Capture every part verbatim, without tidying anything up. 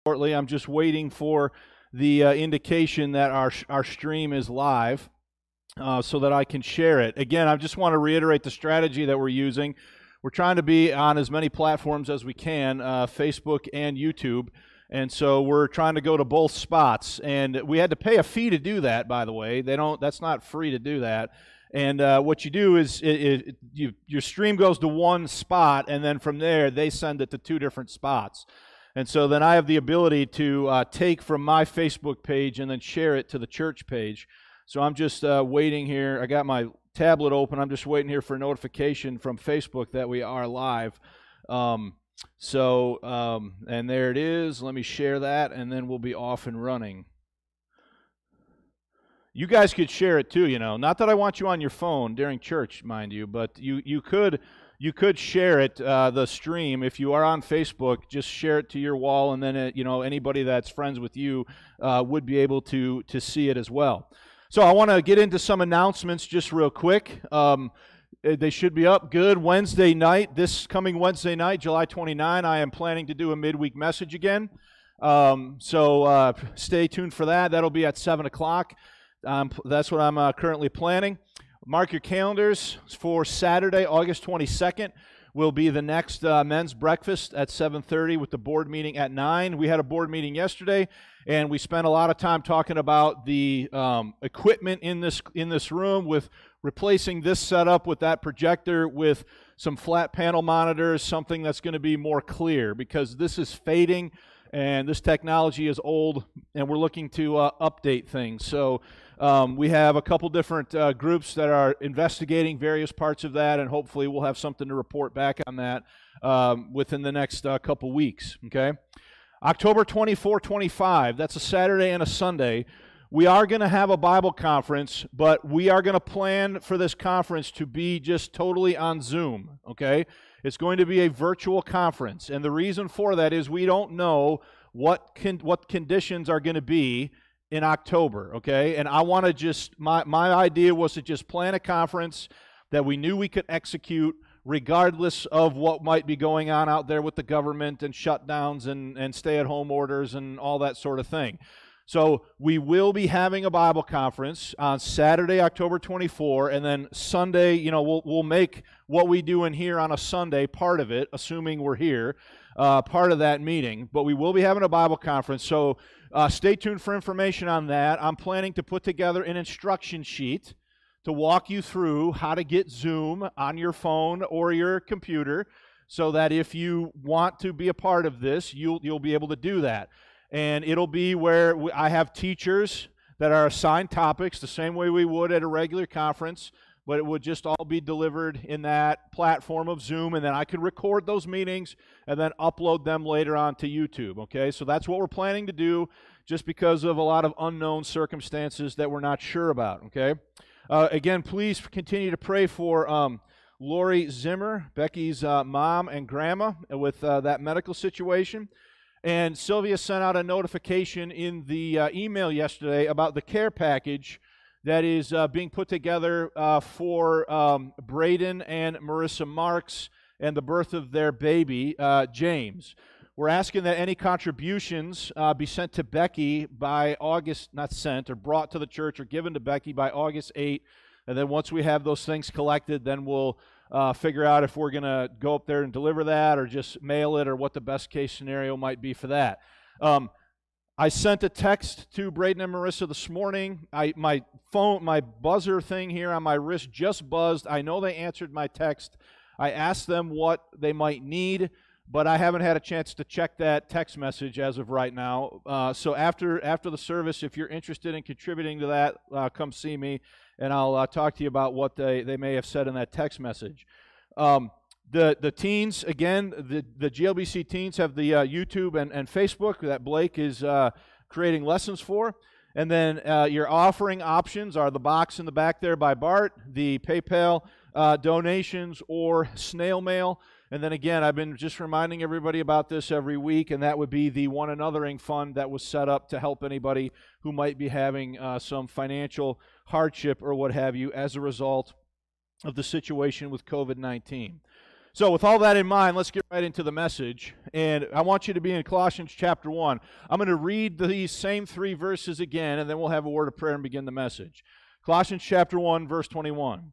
shortly. I'm just waiting for the uh, indication that our our stream is live uh, so that I can share it. Again, I just want to reiterate the strategy that we're using. We're trying to be on as many platforms as we can, uh, Facebook and YouTube, and so we're trying to go to both spots. And we had to pay a fee to do that, by the way. They don't. That's not free to do that. And uh, what you do is it, it, you, your stream goes to one spot, and then from there they send it to two different spots. And so then I have the ability to uh, take from my Facebook page and then share it to the church page. So I'm just uh, waiting here. I got my tablet open. I'm just waiting here for a notification from Facebook that we are live. Um, so, um, and there it is. Let me share that, and then we'll be off and running. You guys could share it too, you know. Not that I want you on your phone during church, mind you, but you, you could... You could share it, uh, the stream. If you are on Facebook, just share it to your wall, and then it, you know anybody that's friends with you uh, would be able to to see it as well. So I want to get into some announcements just real quick. Um, they should be up good. Wednesday night, this coming Wednesday night, July twenty-ninth, I am planning to do a midweek message again. Um, so uh, stay tuned for that. That'll be at seven o'clock. Um, that's what I'm uh, currently planning. Mark your calendars for Saturday, August twenty-second, will be the next uh, men's breakfast at seven thirty with the board meeting at nine. We had a board meeting yesterday, and we spent a lot of time talking about the um, equipment in this in this room, with replacing this setup with that projector with some flat panel monitors, something that's going to be more clear, because this is fading and this technology is old, and we're looking to uh, update things. So um, we have a couple different uh, groups that are investigating various parts of that, and hopefully we'll have something to report back on that um, within the next uh, couple weeks, okay? October twenty-fourth, twenty-fifth, that's a Saturday and a Sunday. We are going to have a Bible conference, but we are going to plan for this conference to be just totally on Zoom, okay? It's going to be a virtual conference, and the reason for that is we don't know what con what conditions are going to be in October, okay? And I want to just, my, my idea was to just plan a conference that we knew we could execute regardless of what might be going on out there with the government and shutdowns and, and stay-at-home orders and all that sort of thing. So we will be having a Bible conference on Saturday, October twenty-fourth, and then Sunday, you know, we'll, we'll make what we do in here on a Sunday part of it, assuming we're here, uh, part of that meeting. But we will be having a Bible conference, so uh, stay tuned for information on that. I'm planning to put together an instruction sheet to walk you through how to get Zoom on your phone or your computer, so that if you want to be a part of this, you'll, you'll be able to do that. And it'll be where I have teachers that are assigned topics the same way we would at a regular conference, but it would just all be delivered in that platform of Zoom, and then I could record those meetings and then upload them later on to YouTube, okay? So that's what we're planning to do, just because of a lot of unknown circumstances that we're not sure about, okay? Uh, again, please continue to pray for um, Lori Zimmer, Becky's uh, mom and grandma, with uh, that medical situation. And Sylvia sent out a notification in the uh, email yesterday about the care package that is uh, being put together uh, for um, Braden and Marissa Marks and the birth of their baby, uh, James. We're asking that any contributions uh, be sent to Becky by August, not sent, or brought to the church or given to Becky by August eighth. And then once we have those things collected, then we'll Uh, figure out if we're going to go up there and deliver that or just mail it, or what the best case scenario might be for that. Um, I sent a text to Braden and Marissa this morning. I, my phone, my buzzer thing here on my wrist just buzzed. I know they answered my text. I asked them what they might need, but I haven't had a chance to check that text message as of right now. Uh, so after after the service, if you're interested in contributing to that, uh, come see me, and I'll uh, talk to you about what they, they may have said in that text message. Um, the the teens, again, the, the G L B C teens have the uh, YouTube and, and Facebook that Blake is uh, creating lessons for. And then uh, your offering options are the box in the back there by Bart, the PayPal uh, donations, or snail mail. And then again, I've been just reminding everybody about this every week, and that would be the One Anothering Fund that was set up to help anybody who might be having uh, some financial hardship or what have you as a result of the situation with COVID nineteen. So with all that in mind, let's get right into the message. And I want you to be in Colossians chapter one. I'm going to read these same three verses again, and then we'll have a word of prayer and begin the message. Colossians chapter one, verse twenty-one.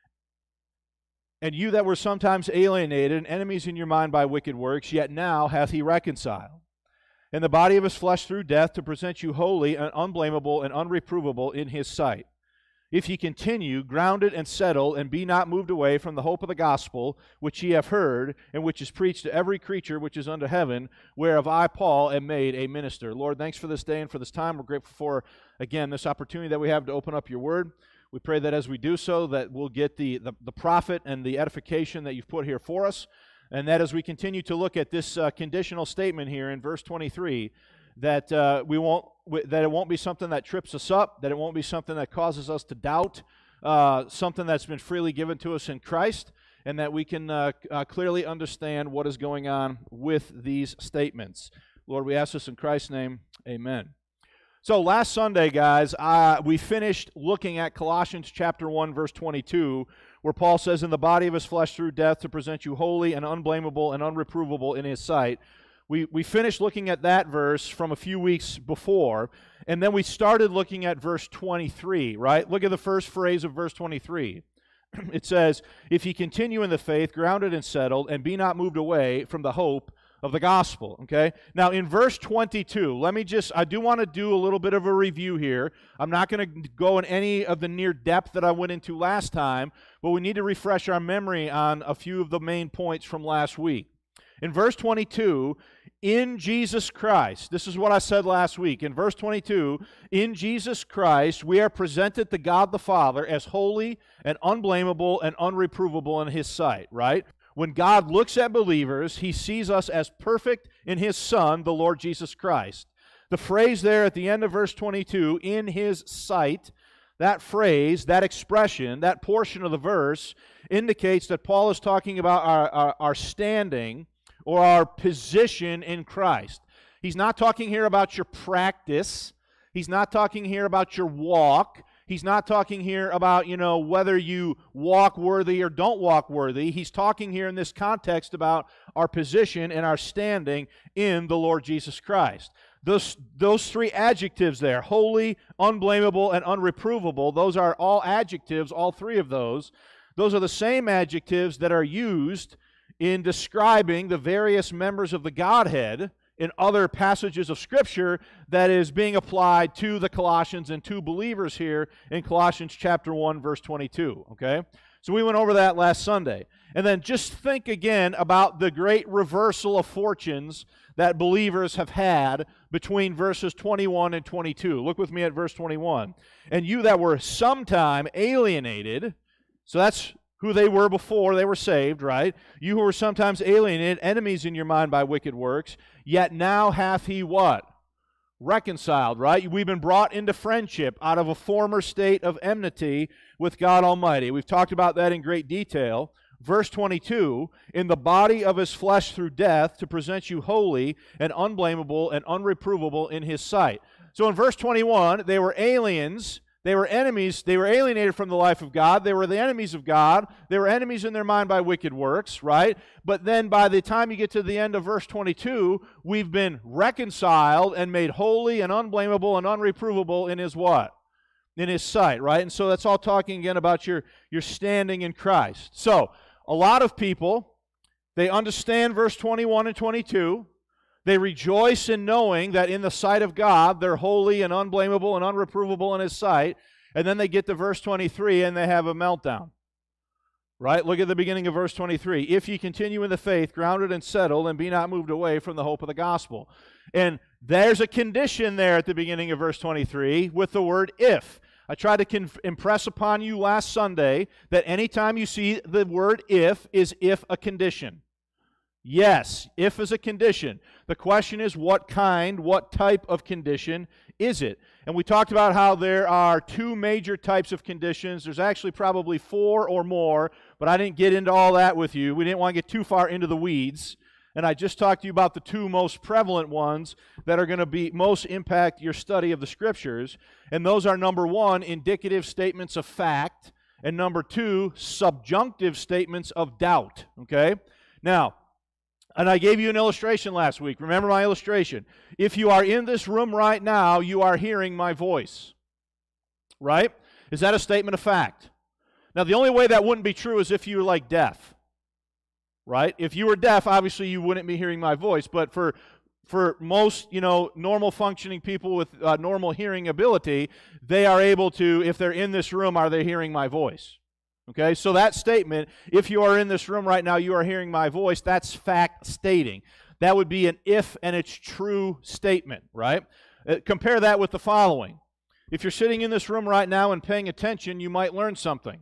And you that were sometimes alienated and enemies in your mind by wicked works, yet now hath he reconciled in the body of his flesh through death, to present you holy and unblameable and unreprovable in his sight. If ye continue grounded and settled, and be not moved away from the hope of the gospel, which ye have heard, and which is preached to every creature which is under heaven, whereof I, Paul, am made a minister. Lord, thanks for this day and for this time. We're grateful for, again, this opportunity that we have to open up your word. We pray that as we do so, that we'll get the, the, the profit and the edification that you've put here for us, and that as we continue to look at this uh, conditional statement here in verse twenty-three, that uh, we won't that it won't be something that trips us up, that it won't be something that causes us to doubt uh, something that's been freely given to us in Christ, and that we can uh, uh, clearly understand what is going on with these statements. Lord, we ask this in Christ's name, amen. So last Sunday, guys, uh, we finished looking at Colossians chapter one, verse twenty-two, where Paul says, in the body of his flesh through death, to present you holy and unblameable and unreprovable in his sight. We, we finished looking at that verse from a few weeks before, and then we started looking at verse twenty-three, right? Look at the first phrase of verse twenty-three. It says, if ye continue in the faith, grounded and settled, and be not moved away from the hope of the gospel, okay? Now, in verse twenty-two, let me just, I do want to do a little bit of a review here. I'm not going to go in any of the near depth that I went into last time, but we need to refresh our memory on a few of the main points from last week. In verse twenty-two, in Jesus Christ, this is what I said last week. In verse twenty-two, in Jesus Christ, we are presented to God the Father as holy and unblameable and unreprovable in his sight, right? When God looks at believers, he sees us as perfect in his Son, the Lord Jesus Christ. The phrase there at the end of verse twenty-two, in his sight, that phrase, that expression, that portion of the verse indicates that Paul is talking about our, our, our standing or our position in Christ. He's not talking here about your practice. He's not talking here about your walk. He's not talking here about, you know, whether you walk worthy or don't walk worthy. He's talking here in this context about our position and our standing in the Lord Jesus Christ. Those, those three adjectives there, holy, unblameable, and unreprovable, those are all adjectives, all three of those. Those are the same adjectives that are used in describing the various members of the Godhead in other passages of Scripture that is being applied to the Colossians and to believers here in Colossians chapter one, verse twenty-two, okay? So we went over that last Sunday. And then just think again about the great reversal of fortunes that believers have had between verses twenty-one and twenty-two. Look with me at verse twenty-one. And you that were sometime alienated, so that's who they were before they were saved, right? You who were sometimes alienated, enemies in your mind by wicked works, yet now hath he what? Reconciled, right? We've been brought into friendship out of a former state of enmity with God Almighty. We've talked about that in great detail. Verse twenty-two, in the body of his flesh through death, to present you holy and unblameable and unreprovable in his sight. So in verse twenty-one, they were aliens. They were enemies. They were alienated from the life of God. They were the enemies of God. They were enemies in their mind by wicked works, right? But then by the time you get to the end of verse twenty-two, we've been reconciled and made holy and unblameable and unreprovable in his what? In his sight, right? And so that's all talking again about your, your standing in Christ. So a lot of people, they understand verse twenty-one and twenty-two. They rejoice in knowing that in the sight of God, they're holy and unblameable and unreprovable in his sight. And then they get to verse twenty-three and they have a meltdown. Right? Look at the beginning of verse twenty-three. If ye continue in the faith, grounded and settled, and be not moved away from the hope of the gospel. And there's a condition there at the beginning of verse twenty-three with the word if. I tried to conf- impress upon you last Sunday that anytime you see the word if, is if a condition. Yes, if is a condition. The question is what kind, what type of condition is it? And we talked about how there are two major types of conditions. There's actually probably four or more, but I didn't get into all that with you. We didn't want to get too far into the weeds. And I just talked to you about the two most prevalent ones that are going to be most impact your study of the Scriptures. And those are, number one, indicative statements of fact, and number two, subjunctive statements of doubt, okay? Now, and I gave you an illustration last week. Remember my illustration. If you are in this room right now, you are hearing my voice. Right? Is that a statement of fact? Now, the only way that wouldn't be true is if you were like deaf. Right? If you were deaf, obviously you wouldn't be hearing my voice. But for for most, you know, normal functioning people with uh, normal hearing ability, they are able to, if they're in this room, are they hearing my voice? Okay, so that statement, if you are in this room right now, you are hearing my voice, that's fact stating. That would be an if and it's true statement, right? Uh, compare that with the following. If you're sitting in this room right now and paying attention, you might learn something.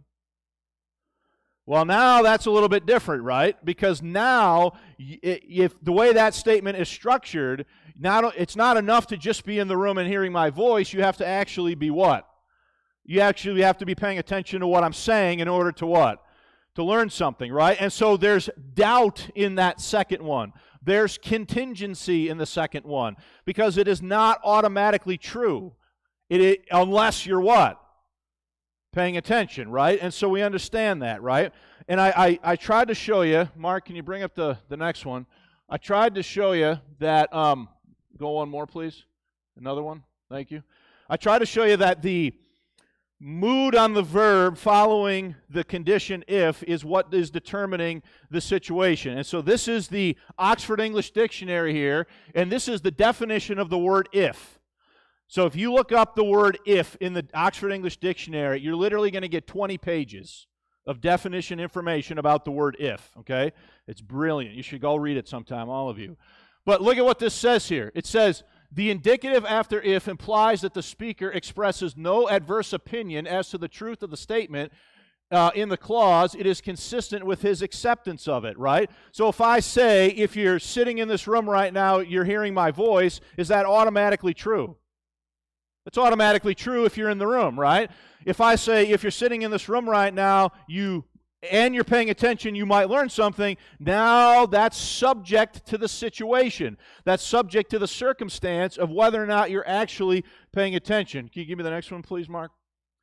Well, now that's a little bit different, right? Because now, if the way that statement is structured, not, it's not enough to just be in the room and hearing my voice. You have to actually be what? You actually have to be paying attention to what I'm saying in order to what? To learn something, right? And so there's doubt in that second one. There's contingency in the second one because it is not automatically true. It, it unless you're what? Paying attention, right? And so we understand that, right? And I, I, I tried to show you, Mark, can you bring up the, the next one? I tried to show you that, um, go one more, please. Another one, thank you. I tried to show you that the mood on the verb following the condition if is what is determining the situation. And so this is the Oxford English Dictionary here, and this is the definition of the word if. So if you look up the word if in the Oxford English Dictionary, you're literally going to get twenty pages of definition information about the word if, okay? It's brilliant. You should go read it sometime, all of you. But look at what this says here. It says, the indicative after if implies that the speaker expresses no adverse opinion as to the truth of the statement uh, in the clause. It is consistent with his acceptance of it, right? So if I say, if you're sitting in this room right now, you're hearing my voice, is that automatically true? It's automatically true if you're in the room, right? If I say, if you're sitting in this room right now, you and you're paying attention, you might learn something. Now that's subject to the situation. That's subject to the circumstance of whether or not you're actually paying attention. Can you give me the next one, please, Mark?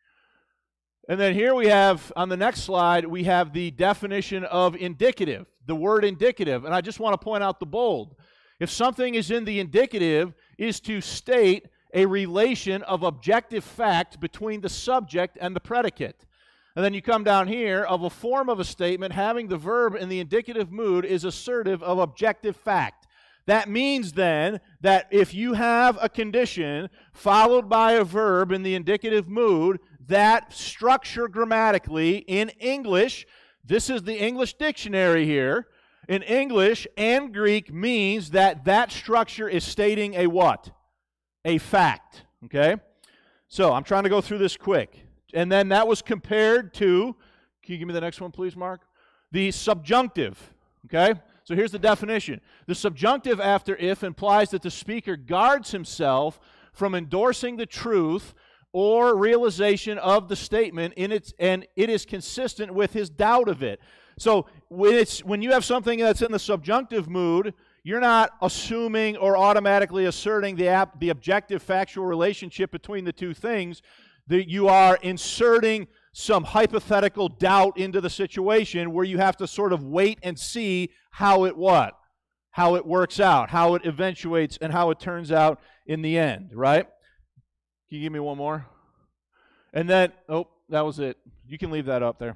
And then here we have, on the next slide, we have the definition of indicative, the word indicative. And I just want to point out the bold. If something is in the indicative, is to state a relation of objective fact between the subject and the predicate. And then you come down here, of a form of a statement having the verb in the indicative mood is assertive of objective fact. That means then that if you have a condition followed by a verb in the indicative mood, that structure grammatically in English, this is the English dictionary here, in English and Greek means that that structure is stating a what? A fact, okay? So I'm trying to go through this quick. And then that was compared to, can you give me the next one, please, Mark? The subjunctive, okay? So here's the definition. The subjunctive after if implies that the speaker guards himself from endorsing the truth or realization of the statement in its, and it is consistent with his doubt of it. So when, it's, when you have something that's in the subjunctive mood, you're not assuming or automatically asserting the, ap the objective factual relationship between the two things. That you are inserting some hypothetical doubt into the situation where you have to sort of wait and see how it what? How it works out, how it eventuates, and how it turns out in the end, right? Can you give me one more? And then, oh, that was it. You can leave that up there.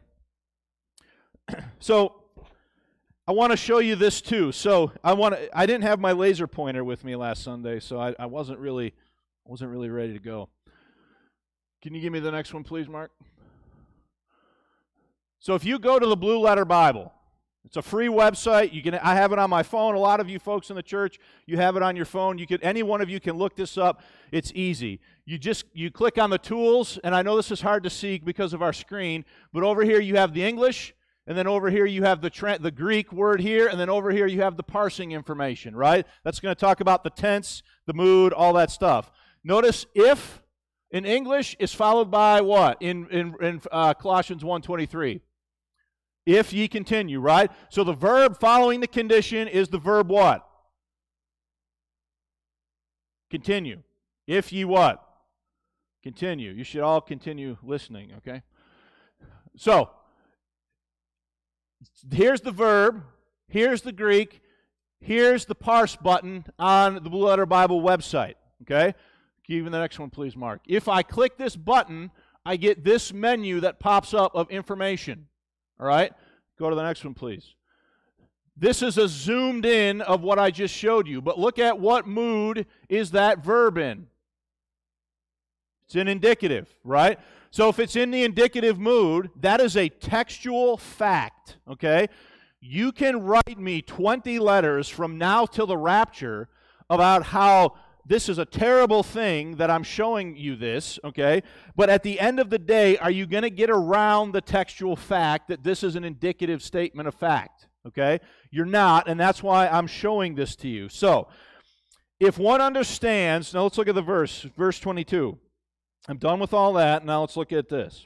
So I want to show you this too. So I want to, I didn't have my laser pointer with me last Sunday, so I, I wasn't really wasn't really ready to go. Can you give me the next one, please, Mark? So if you go to the Blue Letter Bible, it's a free website. You can, I have it on my phone. A lot of you folks in the church, you have it on your phone. You could, any one of you can look this up. It's easy. You just you click on the tools, and I know this is hard to see because of our screen, but over here you have the English, and then over here you have the tra the Greek word here, and then over here you have the parsing information, right? That's going to talk about the tense, the mood, all that stuff. Notice if in English is followed by what? In, in, in uh, Colossians one twenty-three. If ye continue, right? So the verb following the condition is the verb what? Continue. If ye what? Continue. You should all continue listening, okay? So, here's the verb. Here's the Greek. Here's the parse button on the Blue Letter Bible website. Okay? Even the next one, please, Mark. If I click this button, I get this menu that pops up of information. All right? Go to the next one, please. This is a zoomed in of what I just showed you, but look at what mood is that verb in. It's in indicative, right? So if it's in the indicative mood, that is a textual fact, okay? You can write me twenty letters from now till the rapture about how this is a terrible thing that I'm showing you this, okay? But at the end of the day, are you going to get around the textual fact that this is an indicative statement of fact, okay? You're not, and that's why I'm showing this to you. So, if one understands, now let's look at the verse, verse twenty-two. I'm done with all that, now let's look at this.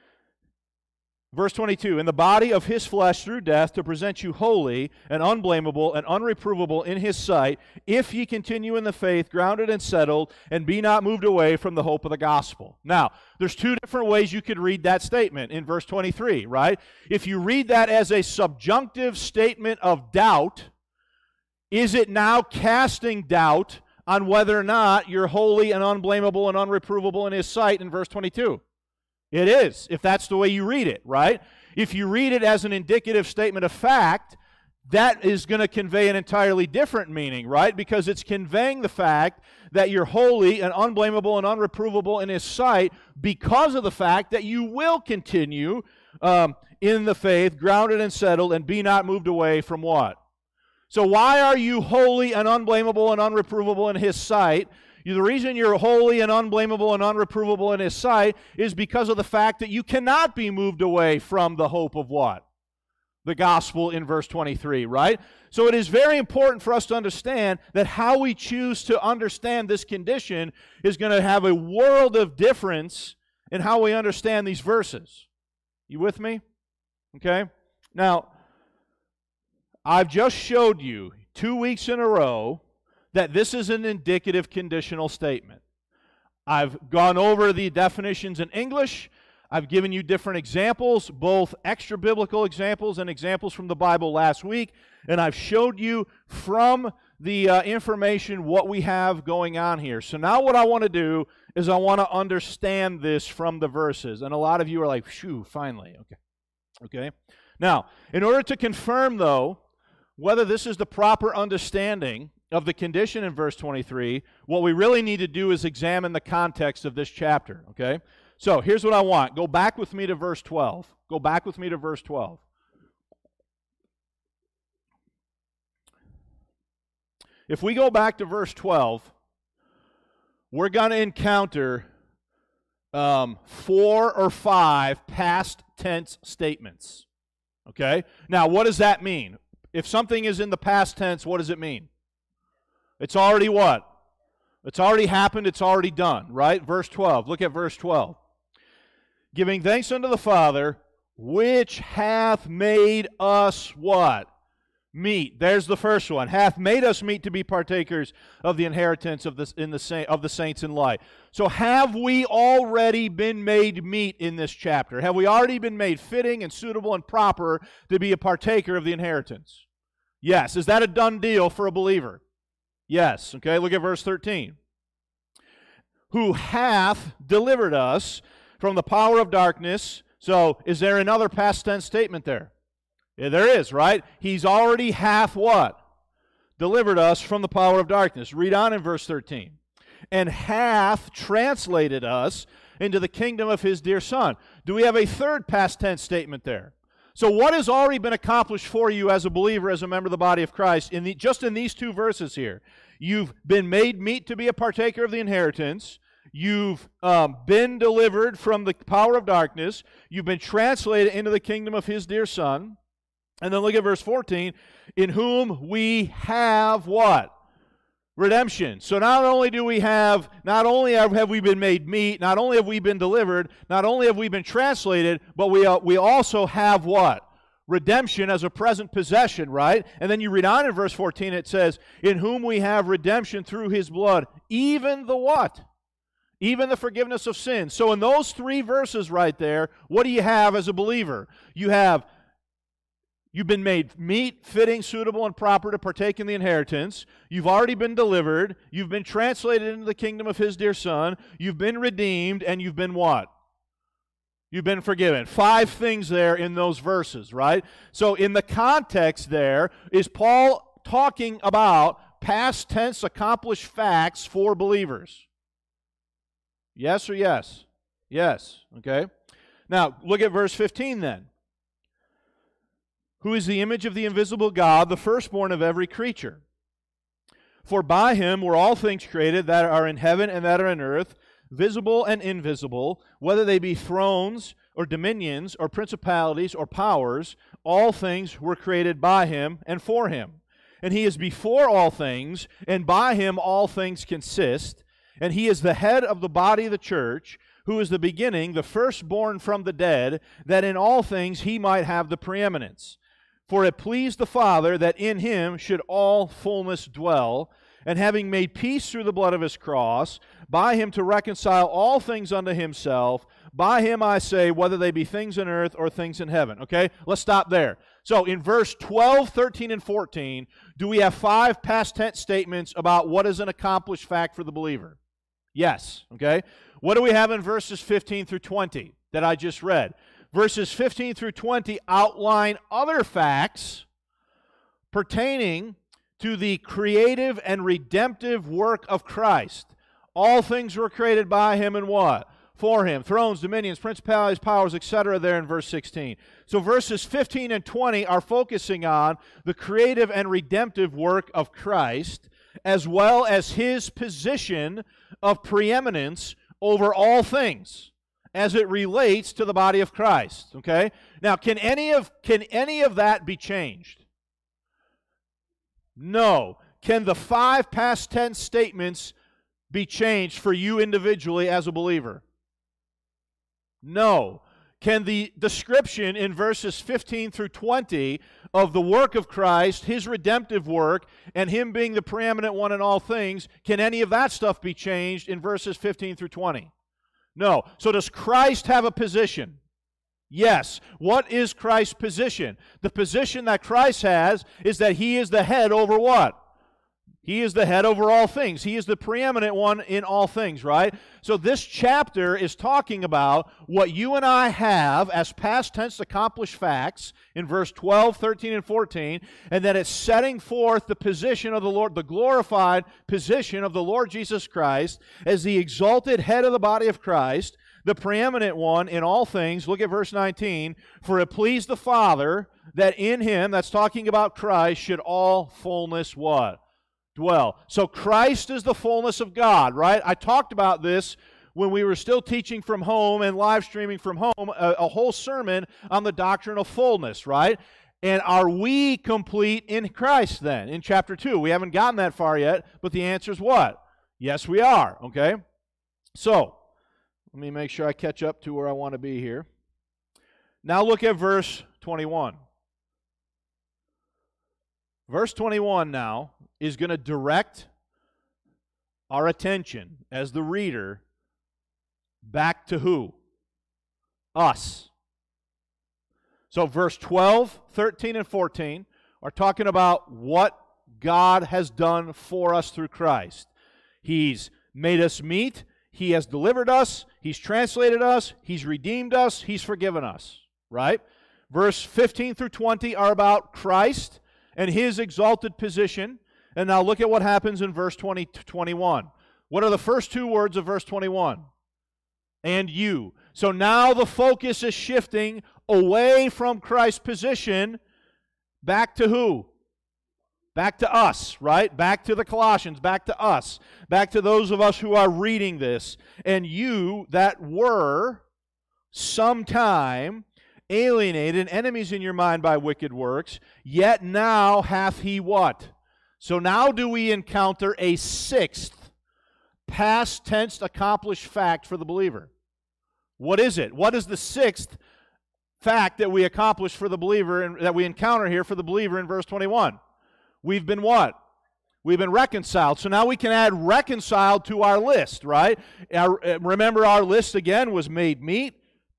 Verse twenty-two, in the body of his flesh through death to present you holy and unblameable and unreprovable in his sight, if ye continue in the faith, grounded and settled, and be not moved away from the hope of the gospel. Now, there's two different ways you could read that statement in verse twenty-three, right? If you read that as a subjunctive statement of doubt, is it now casting doubt on whether or not you're holy and unblameable and unreprovable in his sight in verse twenty-two? It is, if that's the way you read it, right? If you read it as an indicative statement of fact, that is going to convey an entirely different meaning, right? Because it's conveying the fact that you're holy and unblameable and unreprovable in his sight because of the fact that you will continue um, in the faith, grounded and settled, and be not moved away from what? So why are you holy and unblameable and unreprovable in his sight? The reason you're holy and unblameable and unreprovable in his sight is because of the fact that you cannot be moved away from the hope of what? The gospel in verse twenty-three, right? So it is very important for us to understand that how we choose to understand this condition is going to have a world of difference in how we understand these verses. You with me? Okay? Now, I've just showed you two weeks in a row that this is an indicative conditional statement. I've gone over the definitions in English. I've given you different examples, both extra-biblical examples and examples from the Bible last week, and I've showed you from the uh, information what we have going on here. So now what I want to do is I want to understand this from the verses, and a lot of you are like, phew, finally, okay. Okay? Now, in order to confirm, though, whether this is the proper understanding of the condition in verse twenty-three, what we really need to do is examine the context of this chapter, okay? So here's what I want. Go back with me to verse twelve. Go back with me to verse twelve. If we go back to verse twelve, we're going to encounter um, four or five past tense statements, okay? Now, what does that mean? If something is in the past tense, what does it mean? It's already what? It's already happened, it's already done, right? Verse twelve, look at verse twelve. Giving thanks unto the Father, which hath made us what? Meet. There's the first one. Hath made us meet to be partakers of the inheritance of the, in the, of the saints in light. So have we already been made meet in this chapter? Have we already been made fitting and suitable and proper to be a partaker of the inheritance? Yes. Is that a done deal for a believer? Yes. Okay, look at verse thirteen. Who hath delivered us from the power of darkness. So, is there another past tense statement there? Yeah, there is, right? He's already hath what? Delivered us from the power of darkness. Read on in verse thirteen. And hath translated us into the kingdom of his dear Son. Do we have a third past tense statement there? So what has already been accomplished for you as a believer, as a member of the body of Christ, in the, just in these two verses here? You've been made meet to be a partaker of the inheritance. You've um, been delivered from the power of darkness. You've been translated into the kingdom of his dear Son. And then look at verse fourteen. In whom we have what? Redemption. So not only do we have, not only have, have we been made meet, not only have we been delivered, not only have we been translated, but we, uh, we also have what? Redemption as a present possession, right? And then you read on in verse fourteen, it says, in whom we have redemption through his blood, even the what? Even the forgiveness of sins. So in those three verses right there, what do you have as a believer? You have You've been made meet, fitting, suitable, and proper to partake in the inheritance. You've already been delivered. You've been translated into the kingdom of His dear Son. You've been redeemed, and you've been what? You've been forgiven. Five things there in those verses, right? So in the context there, is Paul talking about past tense accomplished facts for believers? Yes or yes? Yes, okay. Now, look at verse fifteen then. Who is the image of the invisible God, the firstborn of every creature? For by Him were all things created that are in heaven and that are in earth, visible and invisible, whether they be thrones or dominions or principalities or powers, all things were created by Him and for Him. And He is before all things, and by Him all things consist. And He is the head of the body of the church, who is the beginning, the firstborn from the dead, that in all things He might have the preeminence. For it pleased the Father that in Him should all fullness dwell, and having made peace through the blood of His cross, by Him to reconcile all things unto Himself, by Him I say, whether they be things in earth or things in heaven. Okay, let's stop there. So in verse twelve, thirteen, and fourteen, do we have five past tense statements about what is an accomplished fact for the believer? Yes, okay. What do we have in verses fifteen through twenty that I just read? Verses fifteen through twenty outline other facts pertaining to the creative and redemptive work of Christ. All things were created by Him and what? For Him. Thrones, dominions, principalities, powers, et cetera there in verse sixteen. So verses fifteen and twenty are focusing on the creative and redemptive work of Christ, as well as His position of preeminence over all things as it relates to the body of Christ. Okay? Now, can any of, can any of that be changed? No. Can the five past tense statements be changed for you individually as a believer? No. Can the description in verses fifteen through twenty of the work of Christ, His redemptive work, and Him being the preeminent one in all things, can any of that stuff be changed in verses fifteen through twenty? No. So does Christ have a position? Yes. What is Christ's position? The position that Christ has is that He is the head over what? He is the head over all things. He is the preeminent one in all things, right? So this chapter is talking about what you and I have as past tense accomplished facts in verse twelve, thirteen, and fourteen, and that it's setting forth the position of the Lord, the glorified position of the Lord Jesus Christ as the exalted head of the body of Christ, the preeminent one in all things. Look at verse nineteen. For it pleased the Father that in Him, that's talking about Christ, should all fullness what? Dwell. So Christ is the fullness of God, right? I talked about this when we were still teaching from home and live streaming from home, a, a whole sermon on the doctrine of fullness, right? And are we complete in Christ then? In chapter two. We haven't gotten that far yet, but the answer is what? Yes, we are, okay? So, let me make sure I catch up to where I want to be here. Now look at verse twenty-one. Verse twenty-one now is going to direct our attention as the reader back to who? Us. So verse twelve, thirteen, and fourteen are talking about what God has done for us through Christ. He's made us meet. He has delivered us. He's translated us. He's redeemed us. He's forgiven us. Right? Verse fifteen through twenty are about Christ and His exalted position. And now look at what happens in verse twenty to twenty-one. What are the first two words of verse twenty-one? And you. So now the focus is shifting away from Christ's position back to who? Back to us, right? Back to the Colossians, back to us, back to those of us who are reading this. And you that were sometime alienated, enemies in your mind by wicked works, yet now hath He what? So now do we encounter a sixth past tense accomplished fact for the believer. What is it? What is the sixth fact that we accomplish for the believer, and that we encounter here for the believer in verse twenty-one? We've been what? We've been reconciled. So now we can add reconciled to our list, right? Our, remember our list again was made meet,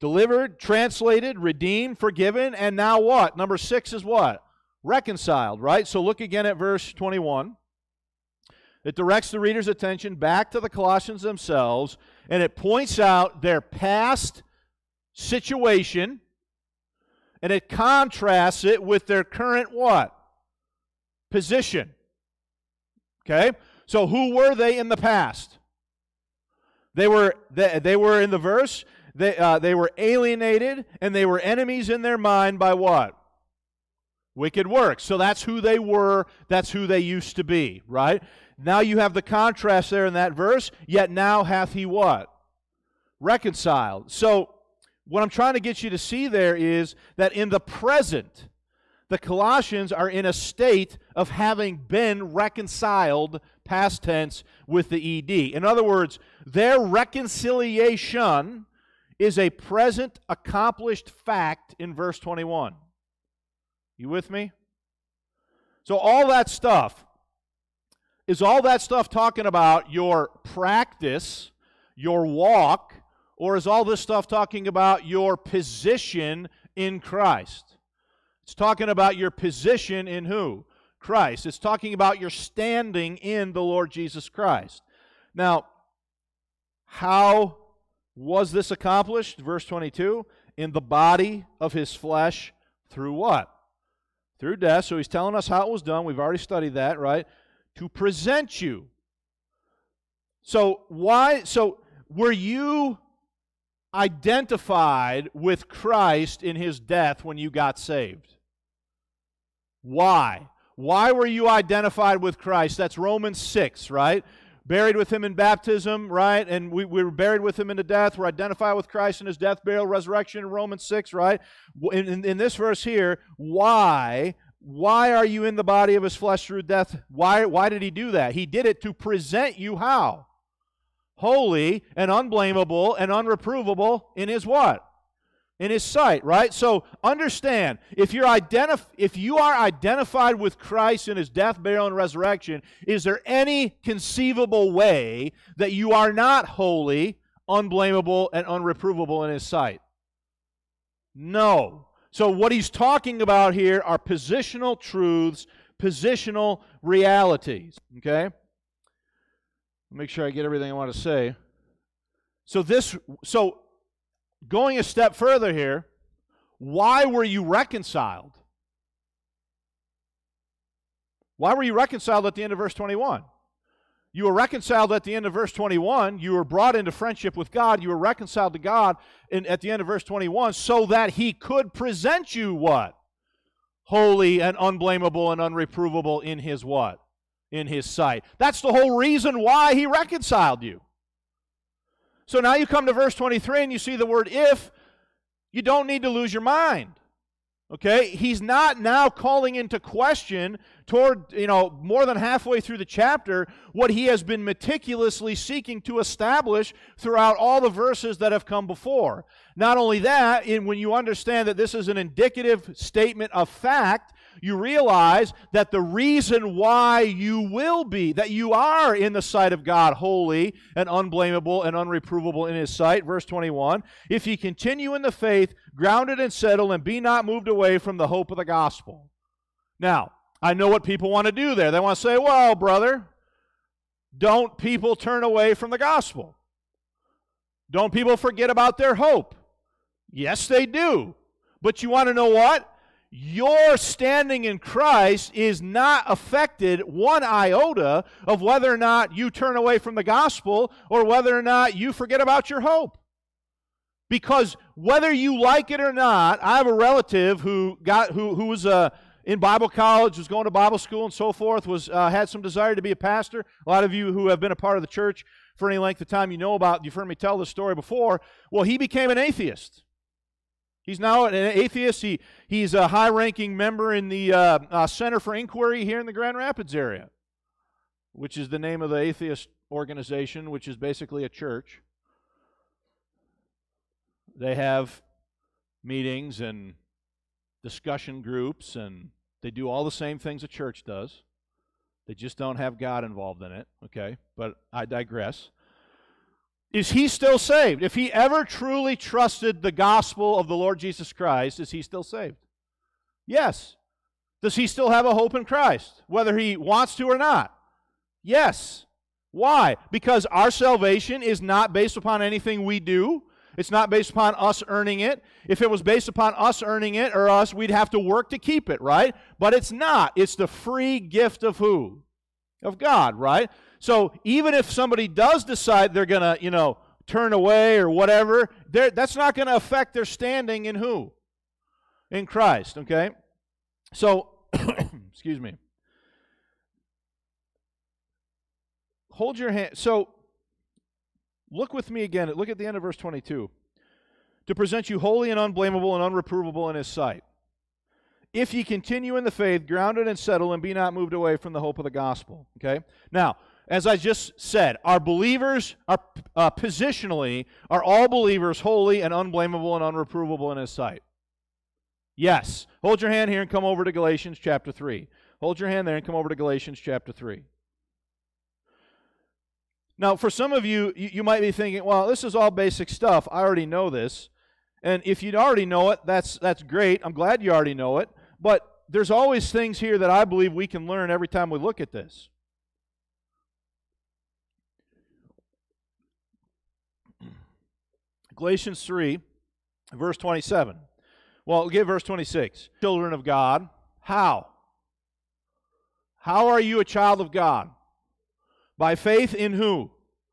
Delivered, translated, redeemed, forgiven, and now what? Number six is what? Reconciled, right? So look again at verse twenty-one. It directs the reader's attention back to the Colossians themselves, and it points out their past situation, and it contrasts it with their current what? Position. Okay? So who were they in the past? They were, they, they were in the verse, they, uh, they were alienated, and they were enemies in their mind by what? Wicked works. So that's who they were, that's who they used to be, right? Now you have the contrast there in that verse, yet now hath he what? Reconciled. So what I'm trying to get you to see there is that in the present, the Colossians are in a state of having been reconciled, past tense, with the E D. In other words, their reconciliation is a present accomplished fact in verse twenty-one. You with me? So all that stuff, is all that stuff talking about your practice, your walk, or is all this stuff talking about your position in Christ? It's talking about your position in who? Christ. It's talking about your standing in the Lord Jesus Christ. Now, how was this accomplished? Verse twenty-two, in the body of his flesh through what? Through death. So he's telling us how it was done. We've already studied that, right? To present you. So why, so were you identified with Christ in his death when you got saved? Why? Why were you identified with Christ? That's Romans six, right? Buried with him in baptism, right? And we, we were buried with him into death. We're identified with Christ in his death, burial, resurrection in Romans six, right? In, in, in this verse here, why? Why are you in the body of his flesh through death? Why, why did he do that? He did it to present you how? Holy and unblameable and unreprovable in his what? In his sight, right? So understand, if you're identif- if you are identified with Christ in his death, burial, and resurrection, is there any conceivable way that you are not holy, unblameable, and unreprovable in his sight? No. So what he's talking about here are positional truths, positional realities, okay? Make sure I get everything I want to say. So this, so going a step further here, why were you reconciled? Why were you reconciled at the end of verse twenty-one? You were reconciled at the end of verse twenty-one. You were brought into friendship with God. You were reconciled to God in, at the end of verse twenty-one so that he could present you what? Holy and unblameable and unreprovable in his what? In his sight. That's the whole reason why he reconciled you. So now you come to verse twenty-three and you see the word if. You don't need to lose your mind. Okay? He's not now calling into question toward, you know, more than halfway through the chapter what he has been meticulously seeking to establish throughout all the verses that have come before. Not only that, in, when you understand that this is an indicative statement of fact, you realize that the reason why you will be, that you are in the sight of God holy and unblameable and unreprovable in his sight, verse twenty-one, if ye continue in the faith, grounded and settled, and be not moved away from the hope of the gospel. Now, I know what people want to do there. They want to say, well, brother, don't people turn away from the gospel? Don't people forget about their hope? Yes, they do. But you want to know what? Your standing in Christ is not affected one iota of whether or not you turn away from the gospel or whether or not you forget about your hope. Because whether you like it or not, I have a relative who got who who was uh, in Bible college, was going to Bible school and so forth, was uh, had some desire to be a pastor. A lot of you who have been a part of the church for any length of time, you know about, you've heard me tell this story before. Well, he became an atheist. He's now an atheist. He, he's a high-ranking member in the uh, uh, Center for Inquiry here in the Grand Rapids area, which is the name of the atheist organization, which is basically a church. They have meetings and discussion groups, and they do all the same things a church does. They just don't have God involved in it, okay? But I digress. Is he still saved? If he ever truly trusted the gospel of the Lord Jesus Christ, is he still saved? Yes. Does he still have a hope in Christ, whether he wants to or not? Yes. Why? Because our salvation is not based upon anything we do. It's not based upon us earning it. If it was based upon us earning it or us, we'd have to work to keep it, right? But it's not. It's the free gift of who? Of God, right? So even if somebody does decide they're going to, you know, turn away or whatever, that's not going to affect their standing in who? In Christ, okay? So, excuse me. Hold your hand. So, look with me again. Look at the end of verse twenty-two. To present you holy and unblameable and unreprovable in His sight. If ye continue in the faith, grounded and settled, and be not moved away from the hope of the gospel. Okay? Now, as I just said, our believers, are uh, positionally, are all believers holy and unblameable and unreprovable in His sight? Yes. Hold your hand here and come over to Galatians chapter three. Hold your hand there and come over to Galatians chapter three. Now, for some of you, you, you might be thinking, well, this is all basic stuff. I already know this. And if you already know it, that's, that's great. I'm glad you already know it. But there's always things here that I believe we can learn every time we look at this. Galatians three, verse twenty-seven. Well, give verse twenty-six. Children of God, how? How are you a child of God? By faith in who?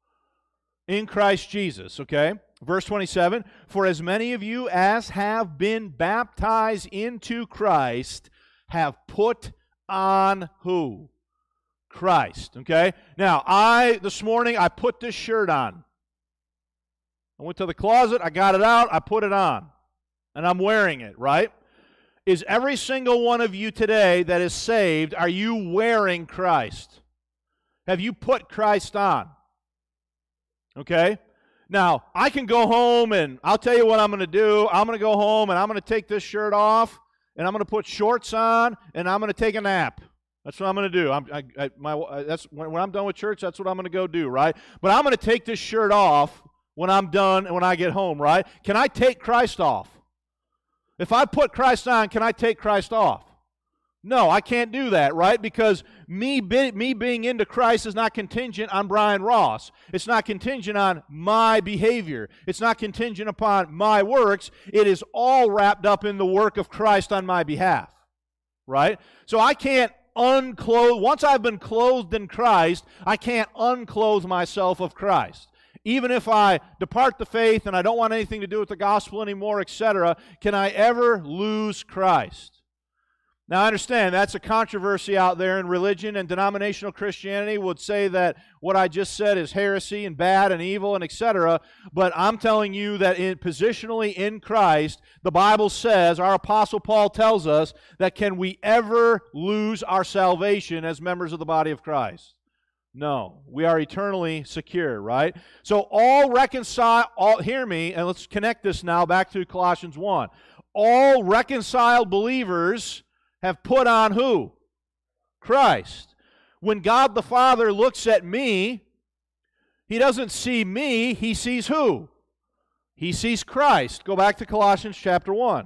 In Christ Jesus, okay? Verse twenty-seven, for as many of you as have been baptized into Christ have put on who? Christ, okay? Now, I, this morning, I put this shirt on. I went to the closet, I got it out, I put it on. And I'm wearing it, right? Is every single one of you today that is saved, are you wearing Christ? Have you put Christ on? Okay? Now, I can go home and I'll tell you what I'm going to do. I'm going to go home and I'm going to take this shirt off and I'm going to put shorts on and I'm going to take a nap. That's what I'm going to do. I'm, I, I, my, that's, when, when I'm done with church, that's what I'm going to go do, right? But I'm going to take this shirt off when I'm done and when I get home, right? Can I take Christ off? If I put Christ on, can I take Christ off? No, I can't do that, right? Because me, be, me being into Christ is not contingent on Brian Ross. It's not contingent on my behavior. It's not contingent upon my works. It is all wrapped up in the work of Christ on my behalf, right? So I can't unclothe. Once I've been clothed in Christ, I can't unclothe myself of Christ. Even if I depart the faith and I don't want anything to do with the gospel anymore, et cetera, can I ever lose Christ? Now, I understand that's a controversy out there in religion, and denominational Christianity would say that what I just said is heresy and bad and evil and et cetera. But I'm telling you that in, positionally in Christ, the Bible says, our Apostle Paul tells us, that can we ever lose our salvation as members of the body of Christ? No, we are eternally secure, right? So all reconcile, all, hear me, and let's connect this now back to Colossians one. All reconciled believers have put on who? Christ. When God the Father looks at me, He doesn't see me, He sees who? He sees Christ. Go back to Colossians chapter one.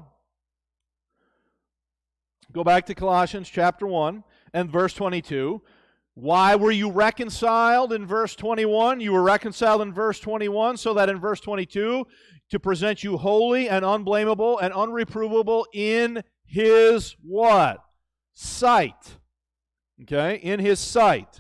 Go back to Colossians chapter one and verse twenty-two. Why were you reconciled in verse twenty-one? You were reconciled in verse twenty-one so that in verse twenty-two, to present you holy and unblameable and unreprovable in His what? Sight. Okay? In His sight.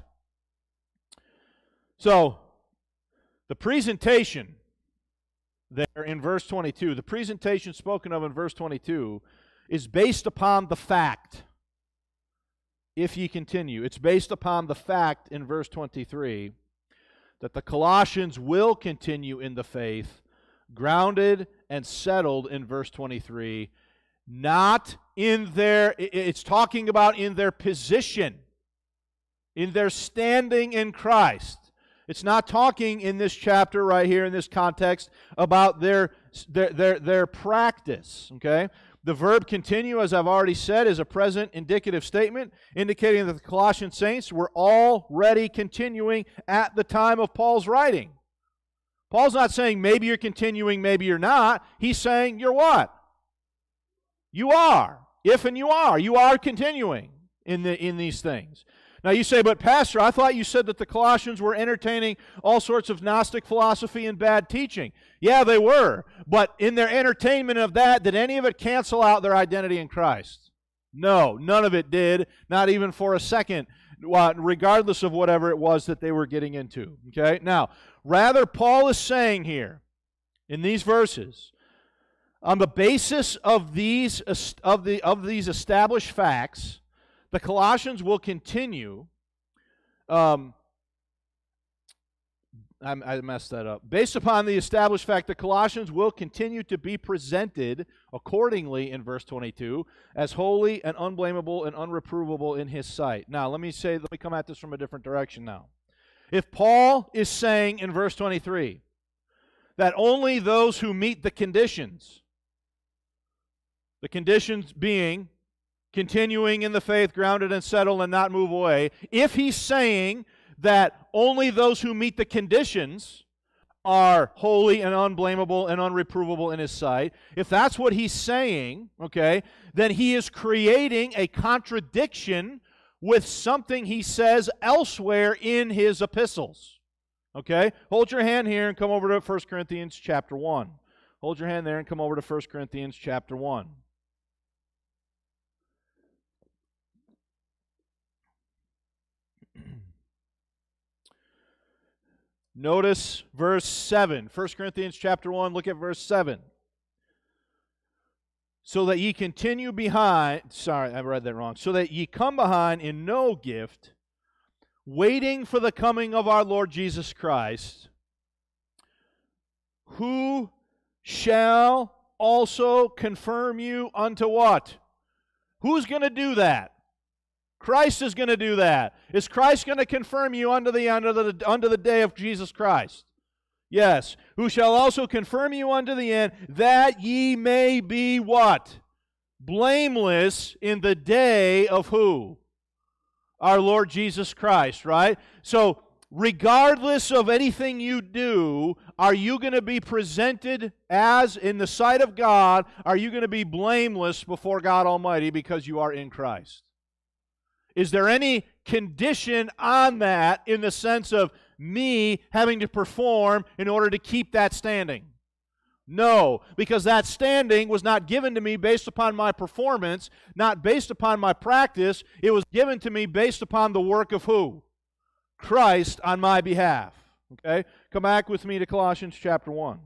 So, the presentation there in verse twenty-two, the presentation spoken of in verse twenty-two is based upon the fact. If ye continue, it's based upon the fact in verse twenty-three that the Colossians will continue in the faith, grounded and settled in verse twenty-three, not in their, it's talking about in their position, in their standing in Christ. It's not talking in this chapter right here in this context about their, their, their, their practice, okay? The verb continue, as I've already said, is a present indicative statement indicating that the Colossian saints were already continuing at the time of Paul's writing. Paul's not saying maybe you're continuing, maybe you're not. He's saying you're what? You are. If and you are. You are continuing in, the, in these things. Now you say, but Pastor, I thought you said that the Colossians were entertaining all sorts of Gnostic philosophy and bad teaching. Yeah, they were. But in their entertainment of that, did any of it cancel out their identity in Christ? No, none of it did, not even for a second, regardless of whatever it was that they were getting into. Okay? Now, rather, Paul is saying here, in these verses, on the basis of these, of the, of these established facts, the Colossians will continue, um, I, I messed that up. Based upon the established fact, the Colossians will continue to be presented accordingly in verse twenty-two as holy and unblameable and unreprovable in his sight. Now, let me say, let me come at this from a different direction now. If Paul is saying in verse twenty-three that only those who meet the conditions, the conditions being continuing in the faith, grounded and settled and not move away, if he's saying that only those who meet the conditions are holy and unblameable and unreprovable in his sight, if that's what he's saying, okay, then he is creating a contradiction with something he says elsewhere in his epistles. Okay? Hold your hand here and come over to First Corinthians chapter one. Hold your hand there and come over to First Corinthians chapter one. Notice verse seven. First Corinthians chapter one, look at verse seven. So that ye continue behind, sorry, I read that wrong. So that ye come behind in no gift, waiting for the coming of our Lord Jesus Christ, who shall also confirm you unto what? Who's going to do that? Christ is going to do that. Is Christ going to confirm you unto the, unto the, unto the day of Jesus Christ? Yes. Who shall also confirm you unto the end, that ye may be what? Blameless in the day of who? Our Lord Jesus Christ, right? So, regardless of anything you do, are you going to be presented as, in the sight of God, are you going to be blameless before God Almighty because you are in Christ? Is there any condition on that in the sense of me having to perform in order to keep that standing? No, because that standing was not given to me based upon my performance, not based upon my practice. It was given to me based upon the work of who? Christ on my behalf. Okay? Come back with me to Colossians chapter one.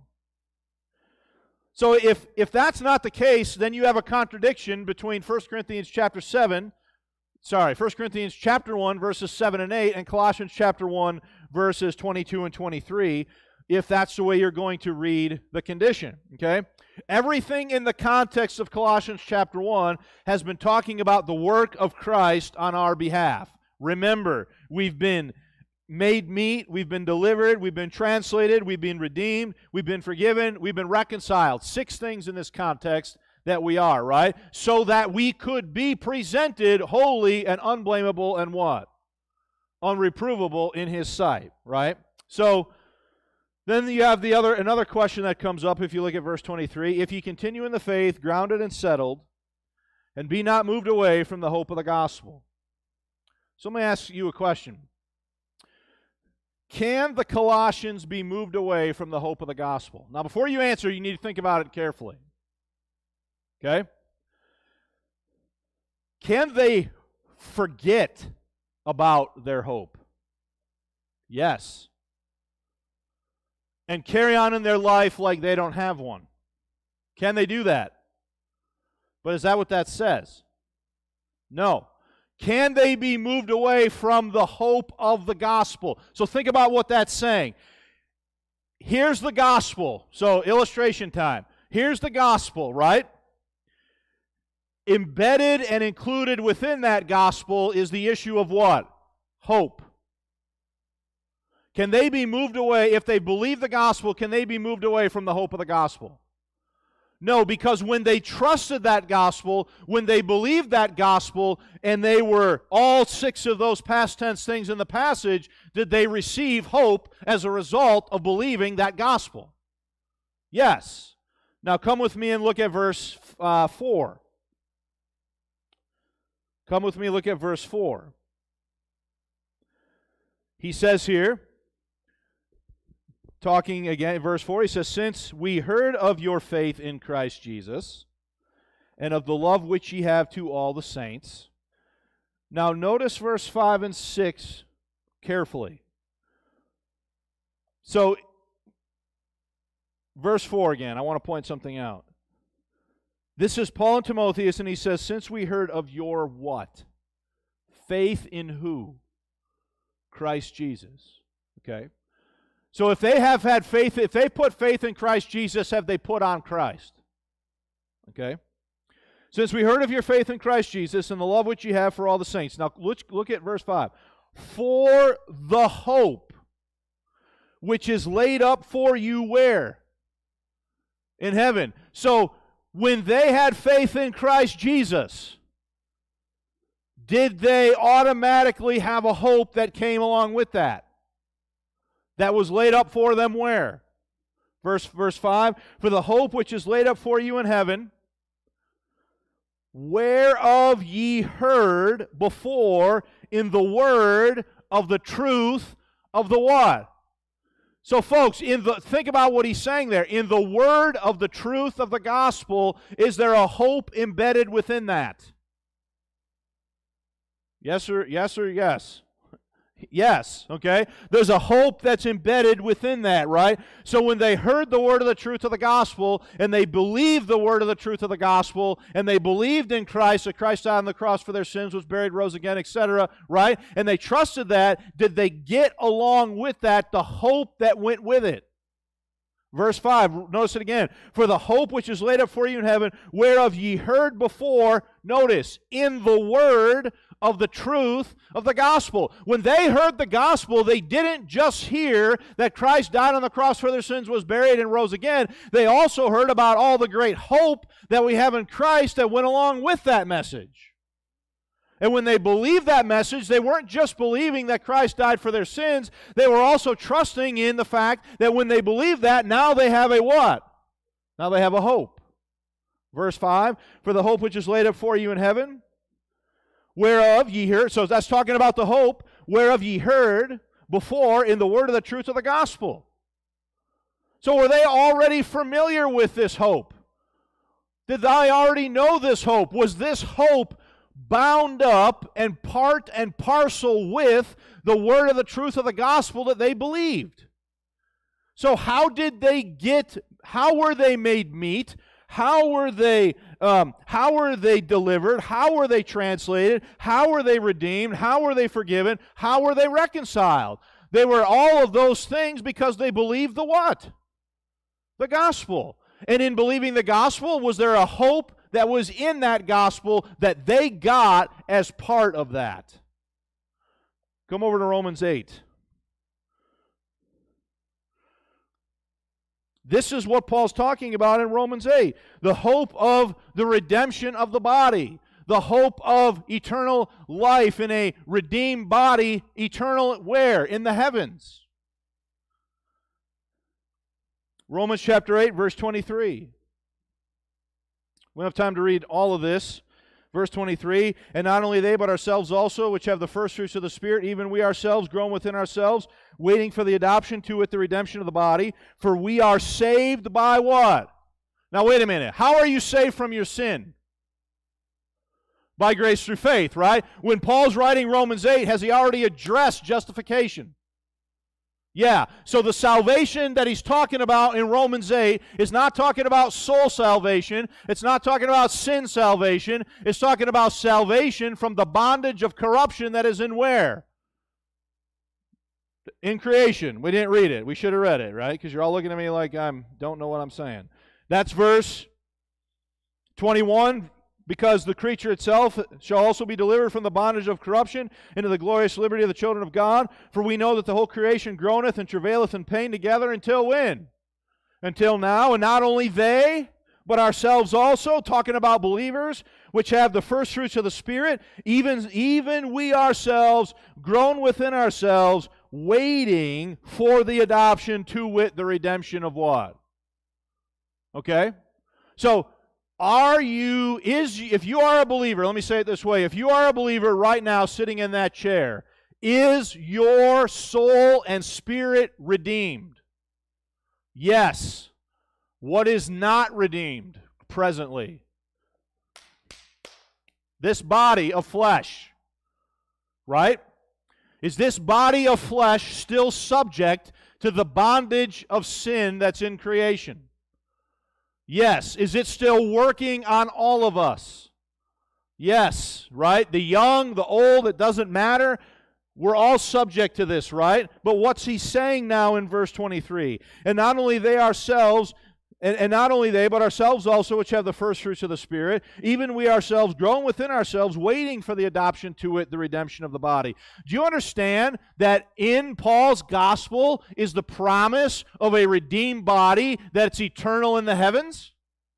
So if, if that's not the case, then you have a contradiction between First Corinthians chapter seven, sorry, First Corinthians chapter one, verses seven and eight, and Colossians chapter one, verses twenty-two and twenty-three, if that's the way you're going to read the condition, okay? Everything in the context of Colossians chapter one has been talking about the work of Christ on our behalf. Remember, we've been made meet, we've been delivered, we've been translated, we've been redeemed, we've been forgiven, we've been reconciled. Six things in this context that we are, right? So that we could be presented holy and unblameable and what? Unreprovable in His sight, right? So, then you have the other another question that comes up if you look at verse twenty-three. If ye continue in the faith, grounded and settled, and be not moved away from the hope of the gospel. So let me ask you a question. Can the Colossians be moved away from the hope of the gospel? Now, before you answer, you need to think about it carefully. Okay? Can they forget about their hope? Yes. And carry on in their life like they don't have one. Can they do that? But is that what that says? No. Can they be moved away from the hope of the gospel? So think about what that's saying. Here's the gospel. So illustration time. Here's the gospel, right? Embedded and included within that gospel is the issue of what? Hope. Can they be moved away, if they believe the gospel, can they be moved away from the hope of the gospel? No, because when they trusted that gospel, when they believed that gospel, and they were all six of those past tense things in the passage, did they receive hope as a result of believing that gospel? Yes. Now come with me and look at verse uh, four. Come with me and look at verse four. He says here, talking again in verse four, he says, "Since we heard of your faith in Christ Jesus, and of the love which ye have to all the saints." Now notice verse five and six carefully. So, verse four again, I want to point something out. This is Paul and Timotheus, and he says, "Since we heard of your" what? Faith in who? Christ Jesus. Okay? So if they have had faith, if they put faith in Christ Jesus, have they put on Christ? Okay? "Since we heard of your faith in Christ Jesus and the love which you have for all the saints." Now look, look at verse five. "For the hope which is laid up for you" where? In heaven. So when they had faith in Christ Jesus, did they automatically have a hope that came along with that? That was laid up for them where? Verse, verse five, "For the hope which is laid up for you in heaven, whereof ye heard before in the word of the truth of the" what? So folks, in the, think about what he's saying there. In the word of the truth of the gospel, is there a hope embedded within that? Yes or yes or yes? Yes, okay? There's a hope that's embedded within that, right? So when they heard the word of the truth of the gospel, and they believed the word of the truth of the gospel, and they believed in Christ, that Christ died on the cross for their sins, was buried, rose again, et cetera, right? And they trusted that, did they get along with that the hope that went with it? Verse five, notice it again. "For the hope which is laid up for you in heaven, whereof ye heard before," notice, "in the word of the truth of the gospel." When they heard the gospel, they didn't just hear that Christ died on the cross for their sins, was buried, and rose again. They also heard about all the great hope that we have in Christ that went along with that message. And when they believed that message, they weren't just believing that Christ died for their sins, they were also trusting in the fact that when they believed that, now they have a what? Now they have a hope. Verse five, "For the hope which is laid up for you in heaven, whereof ye heard," so that's talking about the hope, "whereof ye heard before in the word of the truth of the gospel." So were they already familiar with this hope? Did they already know this hope? Was this hope bound up and part and parcel with the word of the truth of the gospel that they believed? So how did they get, how were they made meet? How were they, um, how were they delivered? How were they translated? How were they redeemed? How were they forgiven? How were they reconciled? They were all of those things because they believed the what? The gospel. And in believing the gospel, was there a hope that was in that gospel that they got as part of that? Come over to Romans eight. This is what Paul's talking about in Romans eight. The hope of the redemption of the body. The hope of eternal life in a redeemed body. Eternal where? In the heavens. Romans chapter eight, verse twenty-three. We don't have time to read all of this. Verse twenty-three, "And not only they, but ourselves also, which have the first fruits of the Spirit, even we ourselves groan within ourselves, waiting for the adoption, to wit, the redemption of the body. For we are saved by" what? Now wait a minute. How are you saved from your sin? By grace through faith, right? When Paul's writing Romans eight, has he already addressed justification? Yeah, so the salvation that he's talking about in Romans eight is not talking about soul salvation. It's not talking about sin salvation. It's talking about salvation from the bondage of corruption that is in where? In creation. We didn't read it. We should have read it, right? Because you're all looking at me like I don't know what I'm saying. That's verse twenty-one. "Because the creature itself shall also be delivered from the bondage of corruption into the glorious liberty of the children of God. For we know that the whole creation groaneth and travaileth in pain together until when? Until now. And not only they, but ourselves also, talking about believers, which have the first fruits of the Spirit, even, even we ourselves, grown within ourselves, waiting for the adoption, to wit, the redemption of what? Okay? So, are you, is, if you are a believer, let me say it this way, if you are a believer right now sitting in that chair, is your soul and spirit redeemed? Yes. What is not redeemed presently? This body of flesh. Right? Is this body of flesh still subject to the bondage of sin that's in creation? Yes. Is it still working on all of us? Yes. Right? The young, the old, it doesn't matter. We're all subject to this, right? But what's he saying now in verse twenty-three? And not only they ourselves, and, and not only they, but ourselves also, which have the first fruits of the Spirit, even we ourselves, grown within ourselves, waiting for the adoption to it, the redemption of the body. Do you understand that in Paul's gospel is the promise of a redeemed body that's eternal in the heavens?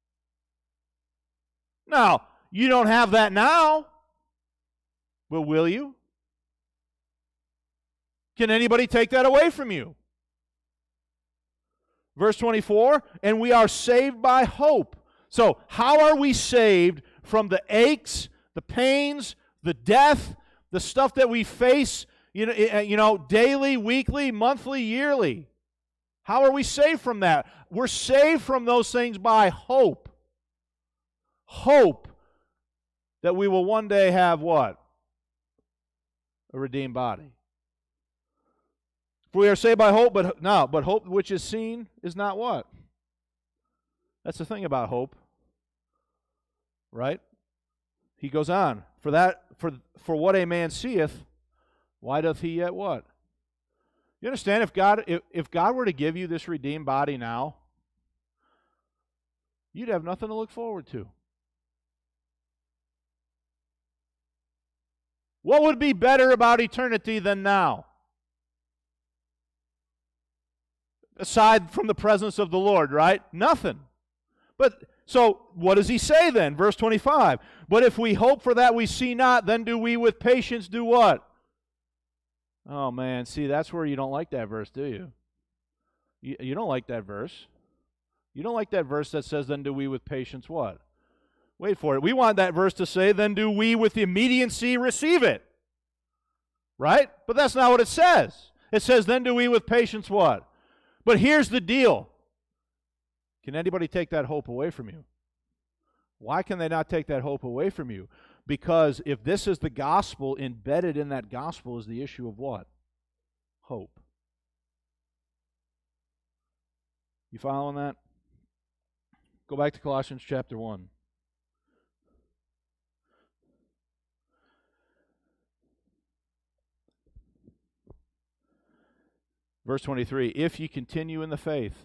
Now, you don't have that now, but will you? Can anybody take that away from you? Verse twenty-four, and we are saved by hope. So, how are we saved from the aches, the pains, the death, the stuff that we face, you know, you know, daily, weekly, monthly, yearly? How are we saved from that? We're saved from those things by hope. Hope that we will one day have what? A redeemed body. For we are saved by hope, but no, but hope which is seen is not what? That's the thing about hope. Right? He goes on. For that, for for what a man seeth, why doth he yet what? You understand, if God if, if God were to give you this redeemed body now, you'd have nothing to look forward to. What would be better about eternity than now? Aside from the presence of the Lord, right? Nothing. But, so, what does he say then? Verse twenty-five. But if we hope for that we see not, then do we with patience do what? Oh, man, see, that's where you don't like that verse, do you? You, you don't like that verse. You don't like that verse that says, then do we with patience what? Wait for it. We want that verse to say, then do we with immediacy receive it. Right? But that's not what it says. It says, then do we with patience what? But here's the deal. Can anybody take that hope away from you? Why can they not take that hope away from you? Because if this is the gospel, embedded in that gospel is the issue of what? Hope. You following that? Go back to Colossians chapter one. Verse twenty-three, if ye continue in the faith.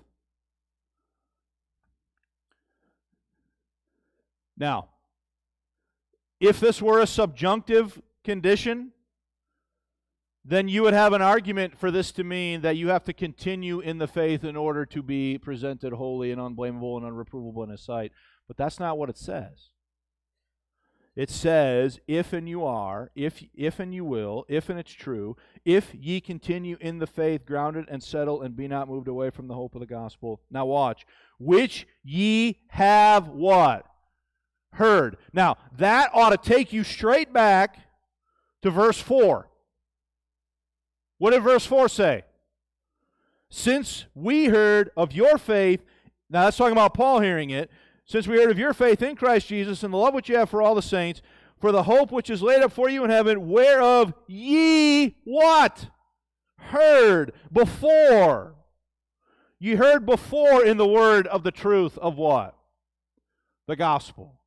Now, if this were a subjunctive condition, then you would have an argument for this to mean that you have to continue in the faith in order to be presented holy and unblameable and unreprovable in His sight. But that's not what it says. It says, if and you are, if, if and you will, if and it's true, if ye continue in the faith, grounded and settled, and be not moved away from the hope of the gospel. Now watch. Which ye have what? Heard. Now, that ought to take you straight back to verse four. What did verse four say? Since we heard of your faith, now that's talking about Paul hearing it, since we heard of your faith in Christ Jesus and the love which you have for all the saints, for the hope which is laid up for you in heaven, whereof ye what? Heard before. You heard before in the word of the truth of what? The gospel.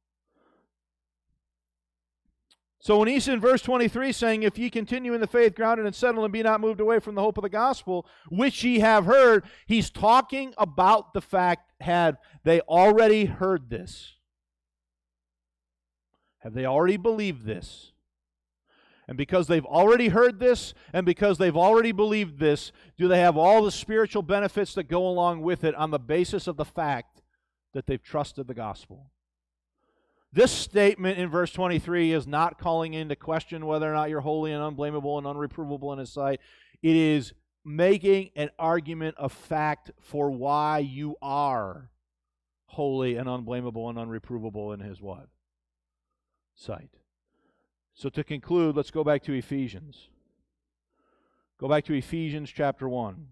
So when he's in verse twenty-three saying, if ye continue in the faith, grounded and settled, and be not moved away from the hope of the gospel, which ye have heard, he's talking about the fact, had they already heard this? Have they already believed this? And because they've already heard this, and because they've already believed this, do they have all the spiritual benefits that go along with it on the basis of the fact that they've trusted the gospel. This statement in verse twenty-three is not calling into question whether or not you're holy and unblameable and unreprovable in His sight. It is making an argument of fact for why you are holy and unblameable and unreprovable in His what? Sight. So to conclude, let's go back to Ephesians. Go back to Ephesians chapter one.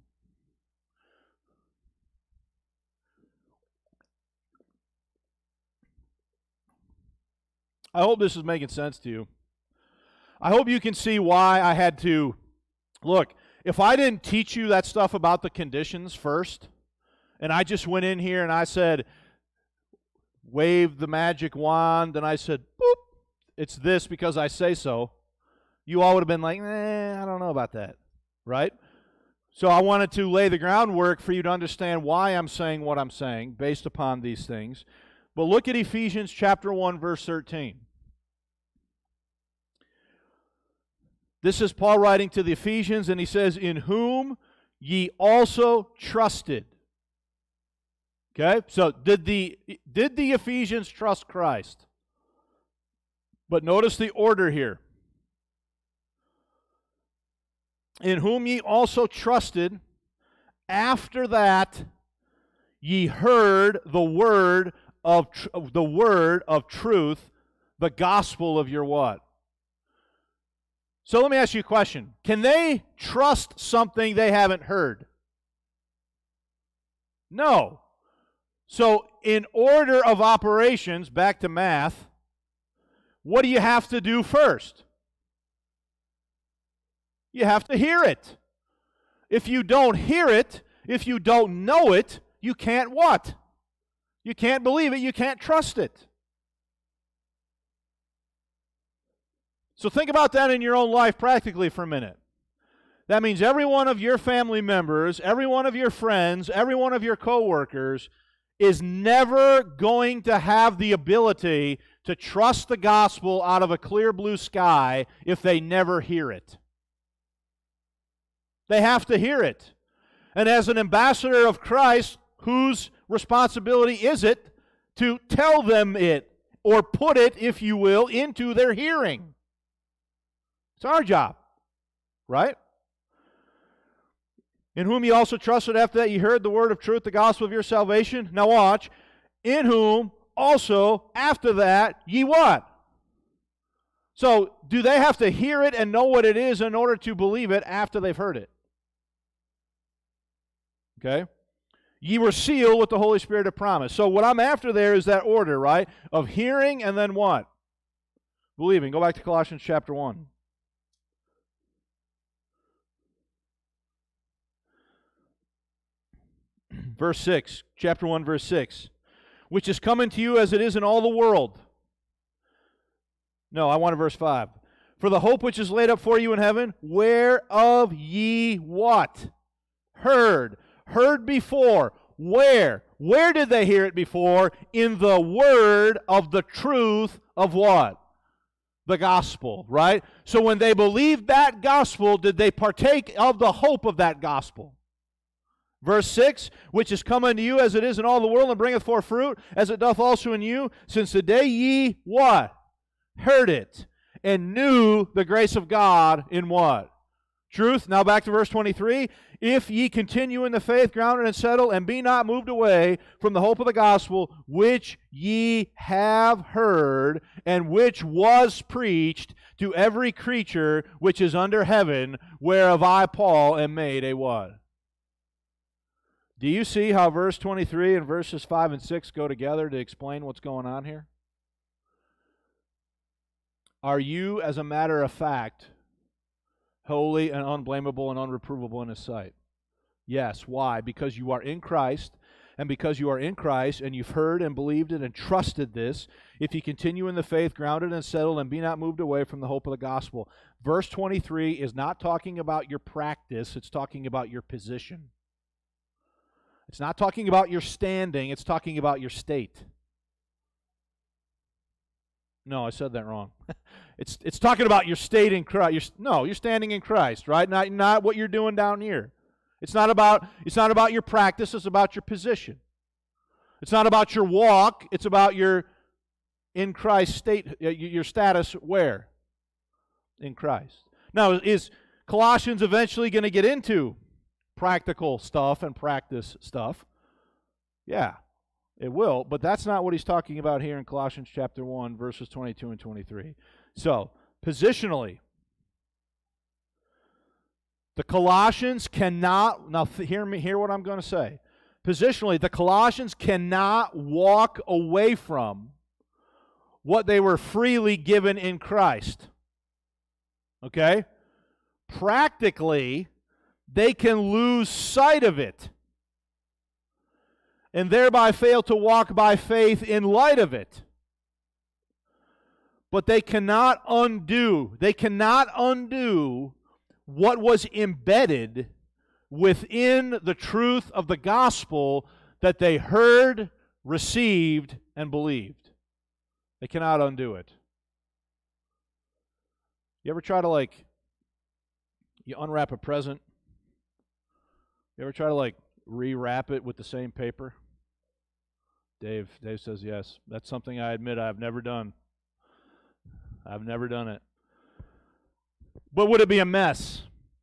I hope this is making sense to you. I hope you can see why I had to, look, if I didn't teach you that stuff about the conditions first, and I just went in here and I said, waved the magic wand, and I said, boop, it's this because I say so, you all would have been like, eh, I don't know about that, right? So I wanted to lay the groundwork for you to understand why I'm saying what I'm saying based upon these things. But look at Ephesians chapter one, verse thirteen. This is Paul writing to the Ephesians, and he says, in whom ye also trusted. Okay? So did the, did the Ephesians trust Christ? But notice the order here. In whom ye also trusted, after that ye heard the word of tr- the word of truth, the gospel of your what? So let me ask you a question. Can they trust something they haven't heard? No. So in order of operations, back to math, what do you have to do first? You have to hear it. If you don't hear it, if you don't know it, you can't what? You can't believe it, you can't trust it. So think about that in your own life practically for a minute. That means every one of your family members, every one of your friends, every one of your coworkers is never going to have the ability to trust the gospel out of a clear blue sky if they never hear it. They have to hear it. And as an ambassador of Christ, whose responsibility is it to tell them it, or put it, if you will, into their hearing? It's our job, right? In whom ye also trusted, after that ye heard the word of truth, the gospel of your salvation. Now watch. In whom also, after that, ye what? So, do they have to hear it and know what it is in order to believe it after they've heard it? Okay? Ye were sealed with the Holy Spirit of promise. So what I'm after there is that order, right? Of hearing and then what? Believing. Go back to Colossians chapter one. Verse six, chapter one, verse six. Which is coming to you as it is in all the world. No, I want verse five. For the hope which is laid up for you in heaven, whereof ye what? Heard. Heard before. Where? Where did they hear it before? In the word of the truth of what? The gospel, right? So when they believed that gospel, did they partake of the hope of that gospel? Verse six, which is come unto you as it is in all the world, and bringeth forth fruit, as it doth also in you, since the day ye, what? Heard it, and knew the grace of God in what? Truth. Now back to verse twenty-three. If ye continue in the faith, grounded and settled, and be not moved away from the hope of the gospel, which ye have heard, and which was preached to every creature which is under heaven, whereof I, Paul, am made a what? Do you see how verse twenty-three and verses five and six go together to explain what's going on here? Are you, as a matter of fact, holy and unblameable and unreprovable in His sight? Yes. Why? Because you are in Christ, and because you are in Christ, and you've heard and believed it and trusted this, if you continue in the faith, grounded and settled, and be not moved away from the hope of the gospel. Verse twenty-three is not talking about your practice, it's talking about your position. It's not talking about your standing, it's talking about your state. No, I said that wrong. it's it's talking about your state in Christ. You're, no, you're standing in Christ, right? Not not what you're doing down here. It's not about it's not about your practice, it's about your position. It's not about your walk. It's about your in Christ state, your status where? In Christ. Now, is Colossians eventually going to get into practical stuff and practice stuff? Yeah, it will, but that's not what he's talking about here in Colossians chapter one, verses twenty-two and twenty-three. So, positionally, the Colossians cannot, now hear me, hear what I'm going to say. Positionally, the Colossians cannot walk away from what they were freely given in Christ. Okay? Practically, they can lose sight of it and thereby fail to walk by faith in light of it. But they cannot undo, they cannot undo what was embedded within the truth of the gospel that they heard, received, and believed. They cannot undo it. You ever try to, like, you unwrap a present? You ever try to, like, rewrap it with the same paper? Dave, Dave says yes. That's something I admit I've never done. I've never done it. But would it be a mess?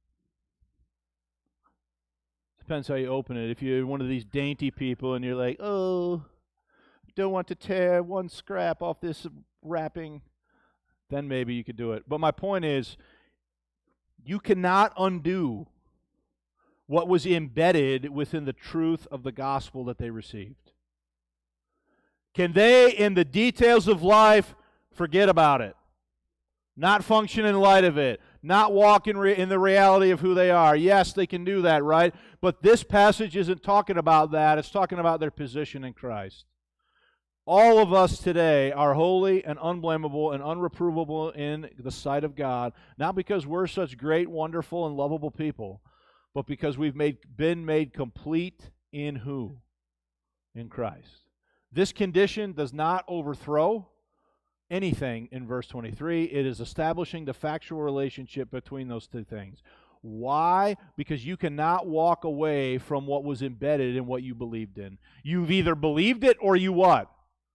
Depends how you open it. If you're one of these dainty people and you're like, oh, don't want to tear one scrap off this wrapping, then maybe you could do it. But my point is, you cannot undo what was embedded within the truth of the gospel that they received. Can they, in the details of life, forget about it? Not function in light of it? Not walk in, re- in the reality of who they are? Yes, they can do that, right? But this passage isn't talking about that. It's talking about their position in Christ. All of us today are holy and unblameable and unreprovable in the sight of God, not because we're such great, wonderful, and lovable people, but because we've made, been made complete in who? In Christ. This condition does not overthrow anything in verse twenty-three. It is establishing the factual relationship between those two things. Why? Because you cannot walk away from what was embedded in what you believed in. You've either believed it or you what?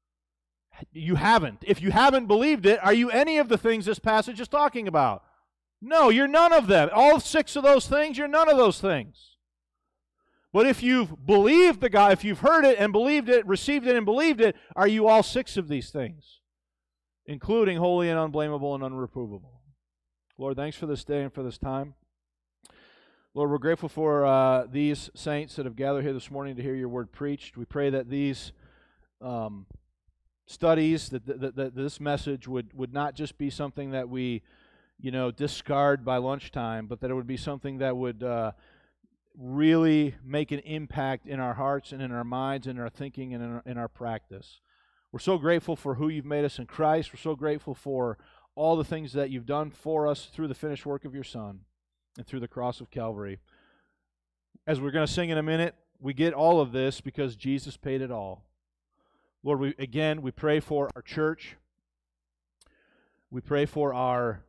You haven't. If you haven't believed it, are you any of the things this passage is talking about? No, you're none of them. All six of those things, you're none of those things. But if you've believed the God, if you've heard it and believed it, received it and believed it, are you all six of these things? Including holy and unblameable and unreprovable. Lord, thanks for this day and for this time. Lord, we're grateful for uh, these saints that have gathered here this morning to hear your word preached. We pray that these um, studies, that, that, that this message would, would not just be something that we, you know, discard by lunchtime, but that it would be something that would uh, really make an impact in our hearts and in our minds and in our thinking and in our, in our practice. We're so grateful for who you've made us in Christ. We're so grateful for all the things that you've done for us through the finished work of your Son and through the cross of Calvary. As we're going to sing in a minute, we get all of this because Jesus paid it all. Lord, we again, we pray for our church. We pray for our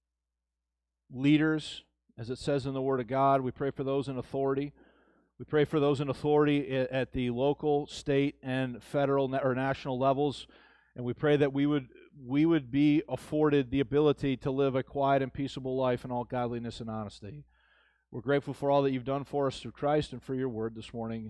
leaders, as it says in the Word of God. We pray for those in authority. We pray for those in authority at the local, state, and federal or national levels. And we pray that we would we would be afforded the ability to live a quiet and peaceable life in all godliness and honesty. We're grateful for all that you've done for us through Christ and for your word this morning.